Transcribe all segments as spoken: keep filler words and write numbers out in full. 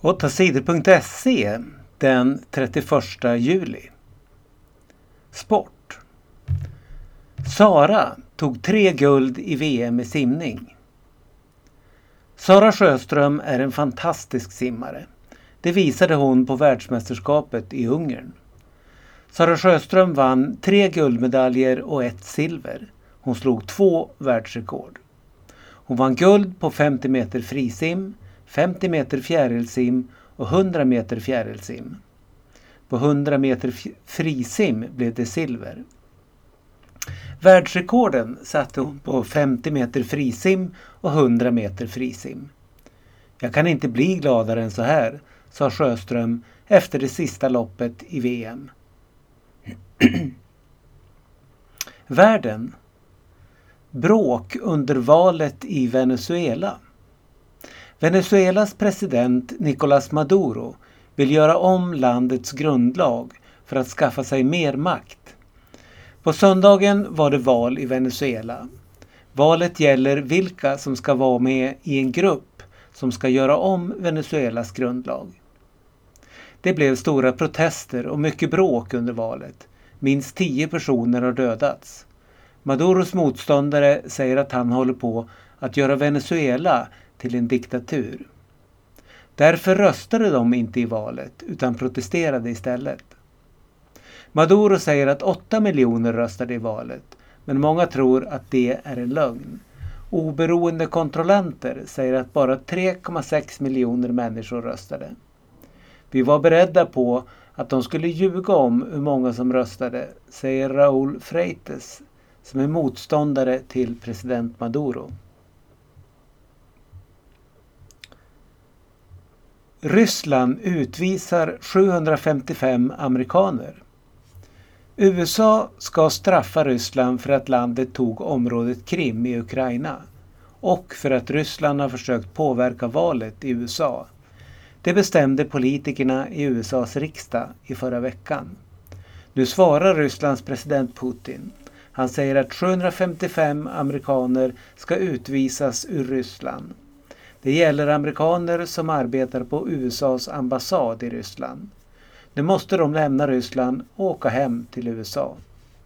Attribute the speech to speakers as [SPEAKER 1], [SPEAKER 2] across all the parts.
[SPEAKER 1] åtta sidor punkt se den trettioförsta juli. Sport. Sara tog tre guld i V M i simning. Sara Sjöström är en fantastisk simmare. Det visade hon på världsmästerskapet i Ungern. Sara Sjöström vann tre guldmedaljer och ett silver. Hon slog två världsrekord. Hon vann guld på femtio meter frisim, femtio meter fjärilsim och hundra meter fjärilsim. På hundra meter frisim blev det silver. Världsrekorden satte hon på femtio meter frisim och hundra meter frisim. Jag kan inte bli gladare än så här, sa Sjöström efter det sista loppet i V M. Världen. Bråk under valet i Venezuela. Venezuelas president Nicolás Maduro vill göra om landets grundlag för att skaffa sig mer makt. På söndagen var det val i Venezuela. Valet gäller vilka som ska vara med i en grupp som ska göra om Venezuelas grundlag. Det blev stora protester och mycket bråk under valet. Minst tio personer har dödats. Maduros motståndare säger att han håller på att göra Venezuela till en diktatur. Därför röstade de inte i valet utan protesterade istället. Maduro säger att åtta miljoner röstade i valet, men många tror att det är en lögn. Oberoende kontrollanter säger att bara tre komma sex miljoner människor röstade. Vi var beredda på att de skulle ljuga om hur många som röstade, säger Raúl Freites, som är motståndare till president Maduro. Ryssland utvisar sjuhundrafemtiofem amerikaner. U S A ska straffa Ryssland för att landet tog området Krim i Ukraina och för att Ryssland har försökt påverka valet i U S A. Det bestämde politikerna i U S A:s riksdag i förra veckan. Nu svarar Rysslands president Putin. Han säger att sjuhundrafemtiofem amerikaner ska utvisas ur Ryssland. Det gäller amerikaner som arbetar på U S A:s ambassad i Ryssland. Nu måste de lämna Ryssland och åka hem till U S A.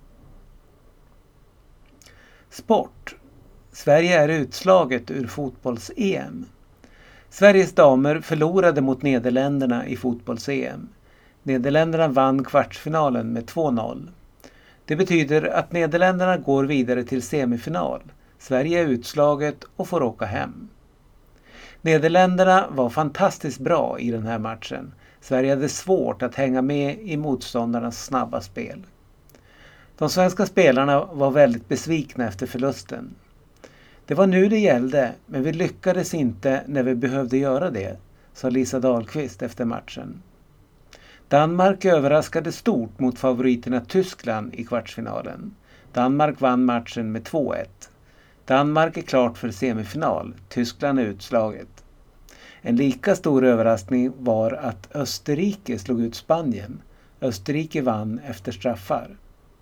[SPEAKER 1] Sport. Sverige är utslaget ur fotbolls-E M. Sveriges damer förlorade mot Nederländerna i fotbolls-E M. Nederländerna vann kvartsfinalen med två noll. Det betyder att Nederländerna går vidare till semifinal. Sverige är utslaget och får åka hem. Nederländerna var fantastiskt bra i den här matchen. Sverige hade svårt att hänga med i motståndarnas snabba spel. De svenska spelarna var väldigt besvikna efter förlusten. Det var nu det gällde, men vi lyckades inte när vi behövde göra det, sa Lisa Dahlqvist efter matchen. Danmark överraskade stort mot favoriterna Tyskland i kvartsfinalen. Danmark vann matchen med två ett. Danmark är klart för semifinal, Tyskland är utslaget. En lika stor överraskning var att Österrike slog ut Spanien. Österrike vann efter straffar.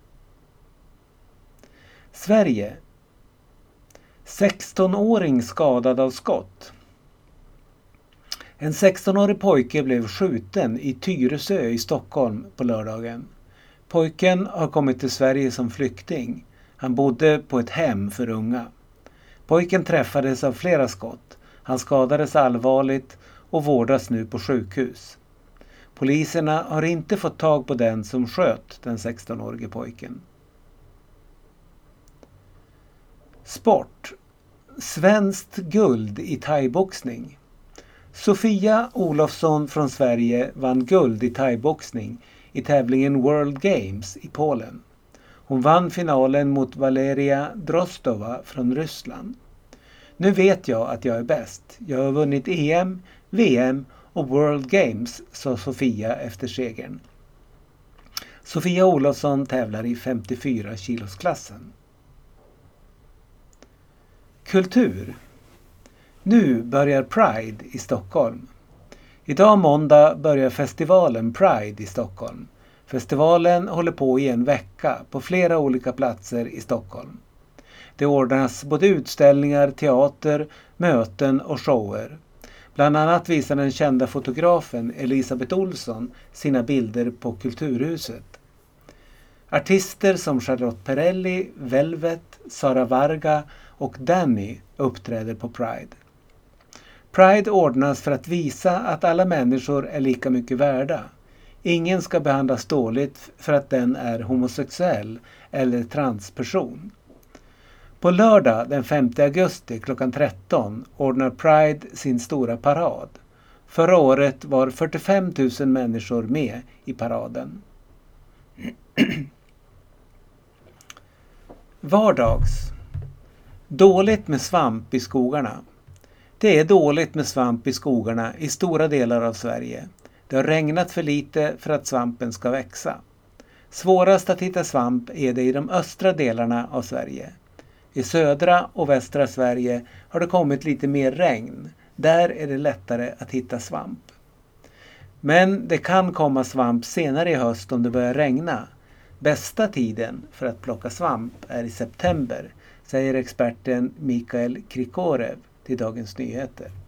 [SPEAKER 1] Sverige. sexton-åring skadad av skott. En sexton-årig pojke blev skjuten i Tyresö i Stockholm på lördagen. Pojken har kommit till Sverige som flykting. Han bodde på ett hem för unga. Pojken träffades av flera skott. Han skadades allvarligt och vårdas nu på sjukhus. Poliserna har inte fått tag på den som sköt den sexton-årige pojken. Sport. Svenskt guld i thaiboxning. Sofia Olofsson från Sverige vann guld i thaiboxning i tävlingen World Games i Polen. Hon vann finalen mot Valeria Drostova från Ryssland. Nu vet jag att jag är bäst. Jag har vunnit E M, V M och World Games, sa Sofia efter segern. Sofia Olofsson tävlar i femtiofyra kilosklassen. Kultur. Nu börjar Pride i Stockholm. Idag måndag börjar festivalen Pride i Stockholm. Festivalen håller på i en vecka på flera olika platser i Stockholm. Det ordnas både utställningar, teater, möten och shower. Bland annat visar den kända fotografen Elisabeth Olsson sina bilder på Kulturhuset. Artister som Charlotte Perrelli, Velvet, Sara Varga och Danny uppträder på Pride. Pride ordnas för att visa att alla människor är lika mycket värda. Ingen ska behandlas dåligt för att den är homosexuell eller transperson. På lördag den femte augusti klockan tretton ordnar Pride sin stora parad. Förra året var fyrtiofem tusen människor med i paraden. Vardags. Dåligt med svamp i skogarna. Det är dåligt med svamp i skogarna i stora delar av Sverige. Det har regnat för lite för att svampen ska växa. Svårast att hitta svamp är det i de östra delarna av Sverige. I södra och västra Sverige har det kommit lite mer regn. Där är det lättare att hitta svamp. Men det kan komma svamp senare i höst om det börjar regna. Bästa tiden för att plocka svamp är i september, säger experten Mikael Krikorev till Dagens Nyheter.